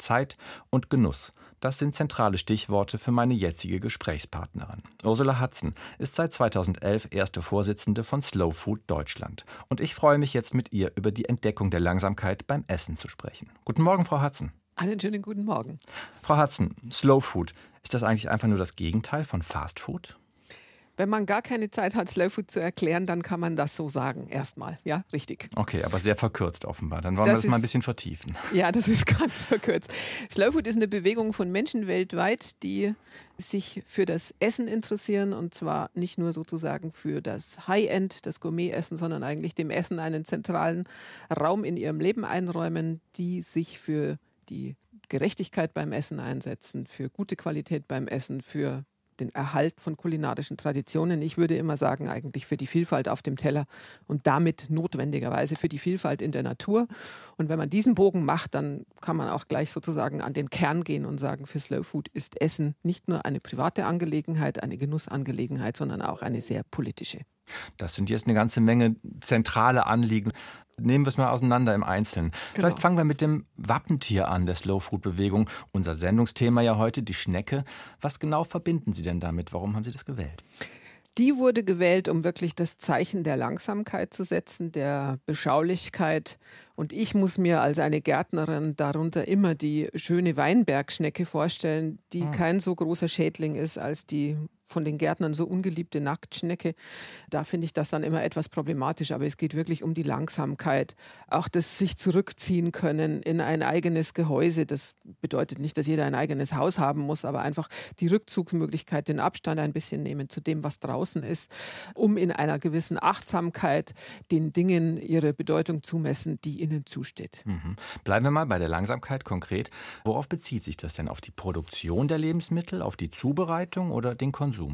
Zeit und Genuss. Das sind zentrale Stichworte für meine jetzige Gesprächspartnerin. Ursula Hatzen ist seit 2011 erste Vorsitzende von Slow Food Deutschland. Und ich freue mich jetzt mit ihr über die Entdeckung der Langsamkeit beim Essen zu sprechen. Guten Morgen, Frau Hatzen. Einen schönen guten Morgen. Frau Hatzen, Slow Food, ist das eigentlich einfach nur das Gegenteil von Fast Food? Wenn man gar keine Zeit hat, Slow Food zu erklären, dann kann man das so sagen. Erstmal, ja, richtig. Okay, aber sehr verkürzt offenbar. Dann wollen wir das mal ein bisschen vertiefen. Ja, das ist ganz verkürzt. Slow Food ist eine Bewegung von Menschen weltweit, die sich für das Essen interessieren. Und zwar nicht nur sozusagen für das High-End, das Gourmet-Essen, sondern eigentlich dem Essen einen zentralen Raum in ihrem Leben einräumen, die sich für die Gerechtigkeit beim Essen einsetzen, für gute Qualität beim Essen, für den Erhalt von kulinarischen Traditionen. Ich würde immer sagen, eigentlich für die Vielfalt auf dem Teller und damit notwendigerweise für die Vielfalt in der Natur. Und wenn man diesen Bogen macht, dann kann man auch gleich sozusagen an den Kern gehen und sagen, für Slow Food ist Essen nicht nur eine private Angelegenheit, eine Genussangelegenheit, sondern auch eine sehr politische. Das sind jetzt eine ganze Menge zentrale Anliegen. Nehmen wir es mal auseinander im Einzelnen. Genau. Vielleicht fangen wir mit dem Wappentier an, der Slow-Food-Bewegung. Unser Sendungsthema ja heute, die Schnecke. Was genau verbinden Sie denn damit? Warum haben Sie das gewählt? Die wurde gewählt, um wirklich das Zeichen der Langsamkeit zu setzen, der Beschaulichkeit. Und ich muss mir als eine Gärtnerin darunter immer die schöne Weinbergschnecke vorstellen, die kein so großer Schädling ist als die von den Gärtnern so ungeliebte Nacktschnecke. Da finde ich das dann immer etwas problematisch, aber es geht wirklich um die Langsamkeit. Auch das sich zurückziehen können in ein eigenes Gehäuse. Das bedeutet nicht, dass jeder ein eigenes Haus haben muss, aber einfach die Rückzugsmöglichkeit, den Abstand ein bisschen nehmen zu dem, was draußen ist, um in einer gewissen Achtsamkeit den Dingen ihre Bedeutung zu messen, die ihnen zusteht. Bleiben wir mal bei der Langsamkeit konkret. Worauf bezieht sich das denn? Auf die Produktion der Lebensmittel, auf die Zubereitung oder den Konsum?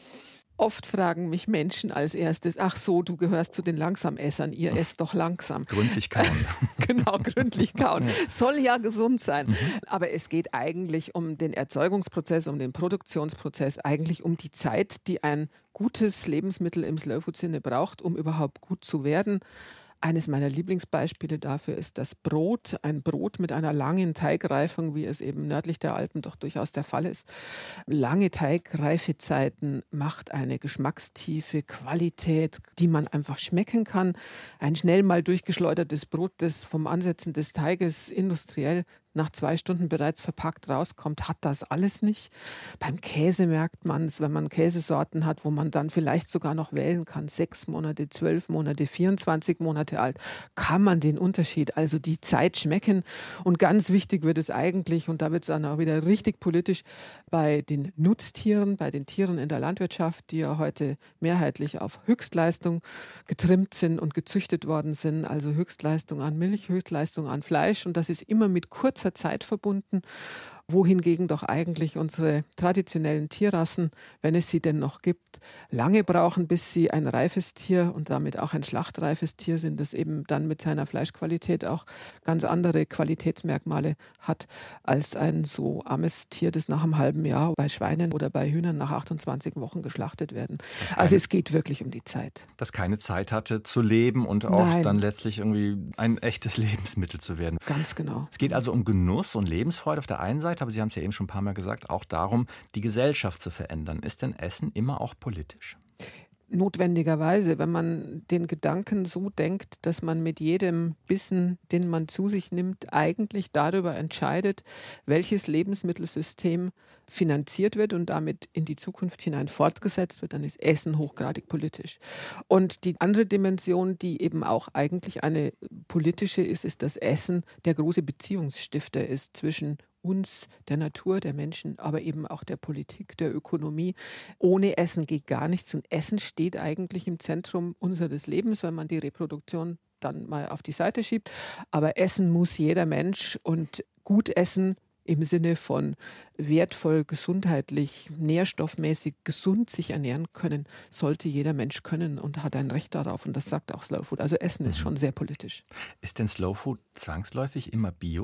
Oft fragen mich Menschen als erstes, ach so, du gehörst zu den Langsamessern, ihr esst doch langsam. Gründlich kauen. Genau, gründlich kauen. Soll ja gesund sein. Aber es geht eigentlich um den Erzeugungsprozess, um den Produktionsprozess, eigentlich um die Zeit, die ein gutes Lebensmittel im Slow-Food-Sinne braucht, um überhaupt gut zu werden. Eines meiner Lieblingsbeispiele dafür ist das Brot. Ein Brot mit einer langen Teigreifung, wie es eben nördlich der Alpen doch durchaus der Fall ist. Lange Teigreifezeiten macht eine Geschmackstiefe, Qualität, die man einfach schmecken kann. Ein schnell mal durchgeschleudertes Brot, das vom Ansetzen des Teiges industriell nach 2 Stunden bereits verpackt rauskommt, hat das alles nicht. Beim Käse merkt man es, wenn man Käsesorten hat, wo man dann vielleicht sogar noch wählen kann, 6 Monate, 12 Monate, 24 Monate alt, kann man den Unterschied, also die Zeit schmecken. Und ganz wichtig wird es eigentlich, und da wird es dann auch wieder richtig politisch, bei den Nutztieren, bei den Tieren in der Landwirtschaft, die ja heute mehrheitlich auf Höchstleistung getrimmt sind und gezüchtet worden sind, also Höchstleistung an Milch, Höchstleistung an Fleisch, und das ist immer mit kurzer Zeit verbunden, wohingegen doch eigentlich unsere traditionellen Tierrassen, wenn es sie denn noch gibt, lange brauchen, bis sie ein reifes Tier und damit auch ein schlachtreifes Tier sind, das eben dann mit seiner Fleischqualität auch ganz andere Qualitätsmerkmale hat als ein so armes Tier, das nach einem halben Jahr bei Schweinen oder bei Hühnern nach 28 Wochen geschlachtet werden. Also es geht wirklich um die Zeit. Das keine Zeit hatte zu leben und auch dann letztlich irgendwie ein echtes Lebensmittel zu werden. Ganz genau. Es geht also um Genuss und Lebensfreude auf der einen Seite, aber Sie haben es ja eben schon ein paar Mal gesagt, auch darum, die Gesellschaft zu verändern. Ist denn Essen immer auch politisch? Notwendigerweise, wenn man den Gedanken so denkt, dass man mit jedem Bissen, den man zu sich nimmt, eigentlich darüber entscheidet, welches Lebensmittelsystem finanziert wird und damit in die Zukunft hinein fortgesetzt wird, dann ist Essen hochgradig politisch. Und die andere Dimension, die eben auch eigentlich eine politische ist, ist, dass Essen der große Beziehungsstifter ist zwischen uns, der Natur, der Menschen, aber eben auch der Politik, der Ökonomie. Ohne Essen geht gar nichts und Essen steht eigentlich im Zentrum unseres Lebens, wenn man die Reproduktion dann mal auf die Seite schiebt. Aber essen muss jeder Mensch und gut essen im Sinne von wertvoll, gesundheitlich, nährstoffmäßig, gesund sich ernähren können, sollte jeder Mensch können und hat ein Recht darauf. Und das sagt auch Slow Food. Also Essen ist schon sehr politisch. Ist denn Slow Food zwangsläufig immer Bio?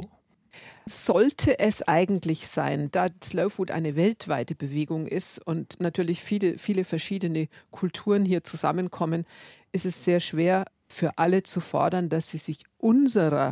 Sollte es eigentlich sein, da Slow Food eine weltweite Bewegung ist und natürlich viele verschiedene Kulturen hier zusammenkommen, ist es sehr schwer für alle zu fordern, dass sie sich unserer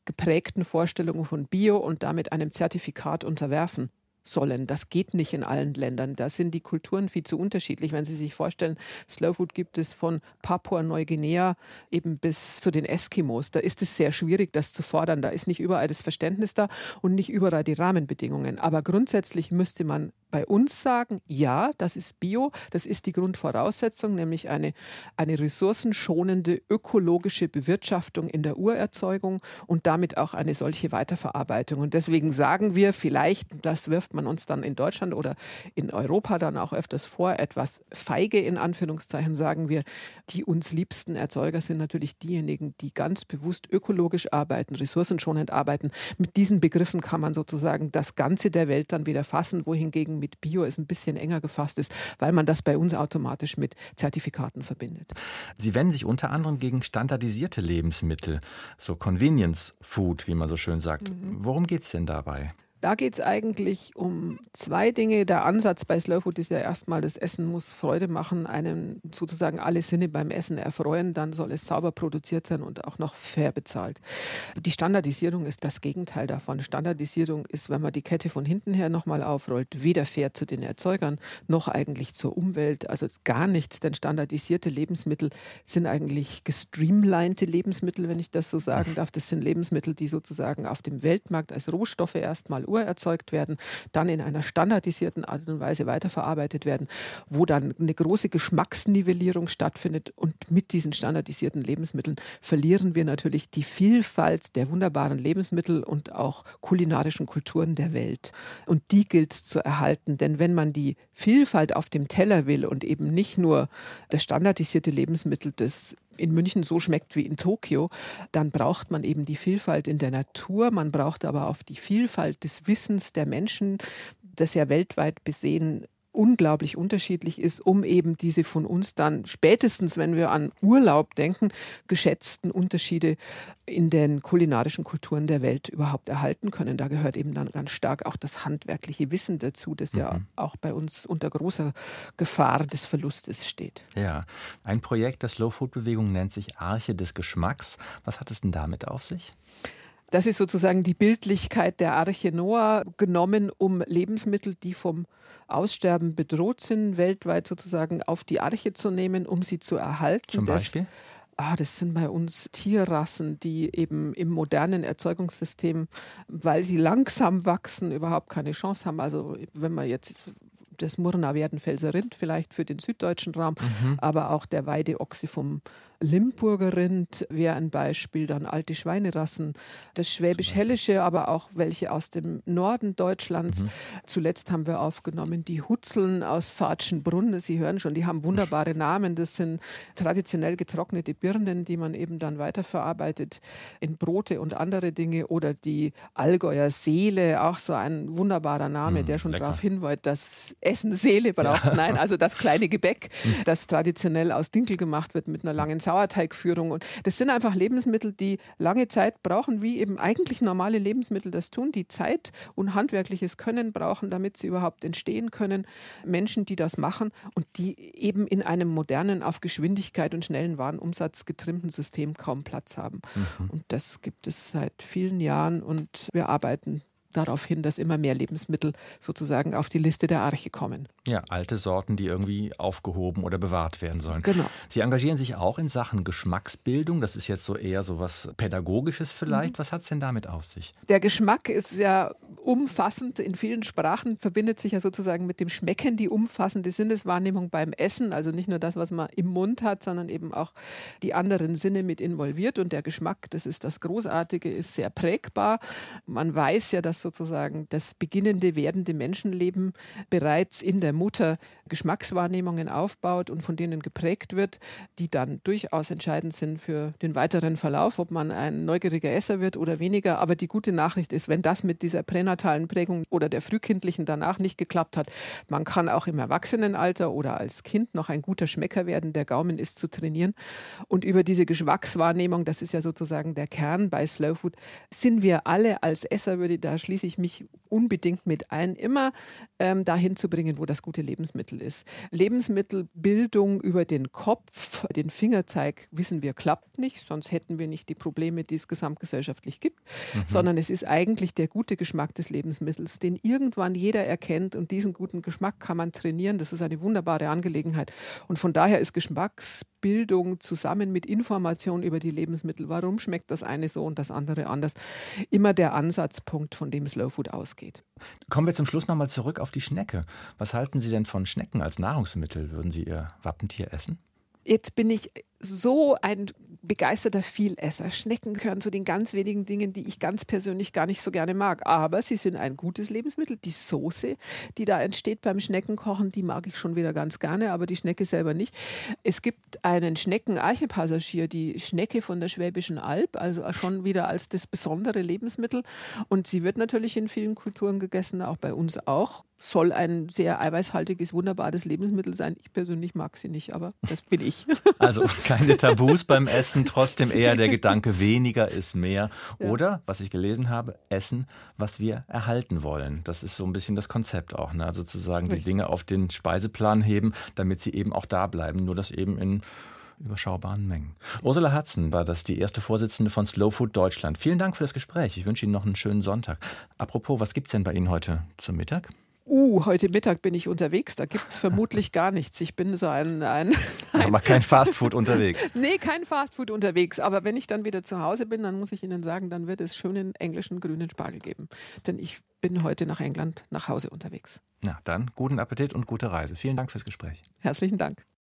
geprägten Vorstellungen von Bio und damit einem Zertifikat unterwerfen sollen. Das geht nicht in allen Ländern. Da sind die Kulturen viel zu unterschiedlich. Wenn Sie sich vorstellen, Slow Food gibt es von Papua-Neuguinea eben bis zu den Eskimos. Da ist es sehr schwierig, das zu fordern. Da ist nicht überall das Verständnis da und nicht überall die Rahmenbedingungen. Aber grundsätzlich müsste man bei uns sagen, ja, das ist Bio, das ist die Grundvoraussetzung, nämlich eine ressourcenschonende ökologische Bewirtschaftung in der Urerzeugung und damit auch eine solche Weiterverarbeitung. Und deswegen sagen wir vielleicht, das wirft man uns dann in Deutschland oder in Europa dann auch öfters vor, etwas feige in Anführungszeichen, sagen wir, die uns liebsten Erzeuger sind natürlich diejenigen, die ganz bewusst ökologisch arbeiten, ressourcenschonend arbeiten. Mit diesen Begriffen kann man sozusagen das Ganze der Welt dann wieder fassen, wohingegen mit Bio es ein bisschen enger gefasst ist, weil man das bei uns automatisch mit Zertifikaten verbindet. Sie wenden sich unter anderem gegen standardisierte Lebensmittel, so Convenience Food, wie man so schön sagt. Worum geht es denn dabei? Da geht es eigentlich um zwei Dinge. Der Ansatz bei Slow Food ist ja erstmal, das Essen muss Freude machen, einem sozusagen alle Sinne beim Essen erfreuen. Dann soll es sauber produziert sein und auch noch fair bezahlt. Die Standardisierung ist das Gegenteil davon. Standardisierung ist, wenn man die Kette von hinten her nochmal aufrollt, weder fair zu den Erzeugern noch eigentlich zur Umwelt. Also gar nichts, denn standardisierte Lebensmittel sind eigentlich gestreamlinete Lebensmittel, wenn ich das so sagen darf. Das sind Lebensmittel, die sozusagen auf dem Weltmarkt als Rohstoffe erstmal erzeugt werden, dann in einer standardisierten Art und Weise weiterverarbeitet werden, wo dann eine große Geschmacksnivellierung stattfindet. Und mit diesen standardisierten Lebensmitteln verlieren wir natürlich die Vielfalt der wunderbaren Lebensmittel und auch kulinarischen Kulturen der Welt. Und die gilt es zu erhalten, denn wenn man die Vielfalt auf dem Teller will und eben nicht nur das standardisierte Lebensmittel, das in München so schmeckt wie in Tokio, dann braucht man eben die Vielfalt in der Natur, man braucht aber auch die Vielfalt des Wissens der Menschen, das ja weltweit besehen unglaublich unterschiedlich ist, um eben diese von uns dann spätestens, wenn wir an Urlaub denken, geschätzten Unterschiede in den kulinarischen Kulturen der Welt überhaupt erhalten können. Da gehört eben dann ganz stark auch das handwerkliche Wissen dazu, das ja auch bei uns unter großer Gefahr des Verlustes steht. Ja, ein Projekt der Slow-Food-Bewegung nennt sich Arche des Geschmacks. Was hat es denn damit auf sich? Das ist sozusagen die Bildlichkeit der Arche Noah genommen, um Lebensmittel, die vom Aussterben bedroht sind, weltweit sozusagen auf die Arche zu nehmen, um sie zu erhalten. Zum Beispiel? Das sind bei uns Tierrassen, die eben im modernen Erzeugungssystem, weil sie langsam wachsen, überhaupt keine Chance haben. Also wenn man jetzt das Murnau-Werdenfelser Rind vielleicht für den süddeutschen Raum, aber auch der Weideochse vom Limburger Rind wäre ein Beispiel, dann alte Schweinerassen, das Schwäbisch-Hellische, aber auch welche aus dem Norden Deutschlands. Zuletzt haben wir aufgenommen die Hutzeln aus Vatschenbrunn. Sie hören schon, die haben wunderbare Namen. Das sind traditionell getrocknete Birnen, die man eben dann weiterverarbeitet in Brote und andere Dinge. Oder die Allgäuer Seele, auch so ein wunderbarer Name, der schon darauf hinweist, dass Essen Seele braucht. Ja. Nein, also das kleine Gebäck, das traditionell aus Dinkel gemacht wird mit einer langen Sauerteigführung. Und das sind einfach Lebensmittel, die lange Zeit brauchen, wie eben eigentlich normale Lebensmittel das tun, die Zeit und handwerkliches Können brauchen, damit sie überhaupt entstehen können. Menschen, die das machen und die eben in einem modernen, auf Geschwindigkeit und schnellen Warenumsatz getrimmten System kaum Platz haben. Und das gibt es seit vielen Jahren und wir arbeiten darauf hin, dass immer mehr Lebensmittel sozusagen auf die Liste der Arche kommen. Ja, alte Sorten, die irgendwie aufgehoben oder bewahrt werden sollen. Genau. Sie engagieren sich auch in Sachen Geschmacksbildung. Das ist jetzt so eher so was Pädagogisches vielleicht. Was hat es denn damit auf sich? Der Geschmack ist ja umfassend. In vielen Sprachen verbindet sich ja sozusagen mit dem Schmecken die umfassende Sinneswahrnehmung beim Essen. Also nicht nur das, was man im Mund hat, sondern eben auch die anderen Sinne mit involviert. Und der Geschmack, das ist das Großartige, ist sehr prägbar. Man weiß ja, dass sozusagen das beginnende, werdende Menschenleben bereits in der Mutter Geschmackswahrnehmungen aufbaut und von denen geprägt wird, die dann durchaus entscheidend sind für den weiteren Verlauf, ob man ein neugieriger Esser wird oder weniger. Aber die gute Nachricht ist, wenn das mit dieser pränatalen Prägung oder der frühkindlichen danach nicht geklappt hat, man kann auch im Erwachsenenalter oder als Kind noch ein guter Schmecker werden. Der Gaumen ist zu trainieren. Und über diese Geschmackswahrnehmung, das ist ja sozusagen der Kern bei Slow Food, sind wir alle als Esser, würde ich da schließen, schließe ich mich unbedingt mit ein, immer dahin zu bringen, wo das gute Lebensmittel ist. Lebensmittelbildung über den Kopf, den Fingerzeig, wissen wir, klappt nicht, sonst hätten wir nicht die Probleme, die es gesamtgesellschaftlich gibt, sondern es ist eigentlich der gute Geschmack des Lebensmittels, den irgendwann jeder erkennt, und diesen guten Geschmack kann man trainieren. Das ist eine wunderbare Angelegenheit. Und von daher ist Geschmacksbildung zusammen mit Information über die Lebensmittel, warum schmeckt das eine so und das andere anders, immer der Ansatzpunkt, von dem Slow Food ausgeht. Kommen wir zum Schluss nochmal zurück auf die Schnecke. Was halten Sie denn von Schnecken als Nahrungsmittel? Würden Sie Ihr Wappentier essen? Jetzt bin ich so ein begeisterter Vielesser. Schnecken gehören zu den ganz wenigen Dingen, die ich ganz persönlich gar nicht so gerne mag. Aber sie sind ein gutes Lebensmittel. Die Soße, die da entsteht beim Schneckenkochen, die mag ich schon wieder ganz gerne, aber die Schnecke selber nicht. Es gibt einen Schnecken-Archipassagier, die Schnecke von der Schwäbischen Alb, also schon wieder als das besondere Lebensmittel. Und sie wird natürlich in vielen Kulturen gegessen, auch bei uns auch. Soll ein sehr eiweißhaltiges, wunderbares Lebensmittel sein. Ich persönlich mag sie nicht, aber das bin ich. Also keine Tabus beim Essen, trotzdem eher der Gedanke, weniger ist mehr. Oder, was ich gelesen habe, essen, was wir erhalten wollen. Das ist so ein bisschen das Konzept auch. Ne? Also sozusagen die Dinge auf den Speiseplan heben, damit sie eben auch da bleiben. Nur das eben in überschaubaren Mengen. Ursula Hatzen war das, die erste Vorsitzende von Slow Food Deutschland. Vielen Dank für das Gespräch. Ich wünsche Ihnen noch einen schönen Sonntag. Apropos, was gibt es denn bei Ihnen heute zum Mittag? Heute Mittag bin ich unterwegs, da gibt es vermutlich gar nichts. Ich bin so Aber kein Fastfood unterwegs. Nee, kein Fastfood unterwegs. Aber wenn ich dann wieder zu Hause bin, dann muss ich Ihnen sagen, dann wird es schönen englischen grünen Spargel geben. Denn ich bin heute nach England nach Hause unterwegs. Na, dann guten Appetit und gute Reise. Vielen Dank fürs Gespräch. Herzlichen Dank.